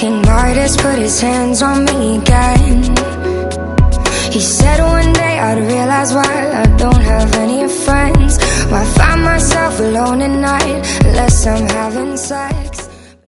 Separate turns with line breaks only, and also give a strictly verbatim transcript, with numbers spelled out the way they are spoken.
An artist put his hands on me again. He said one day I'd realize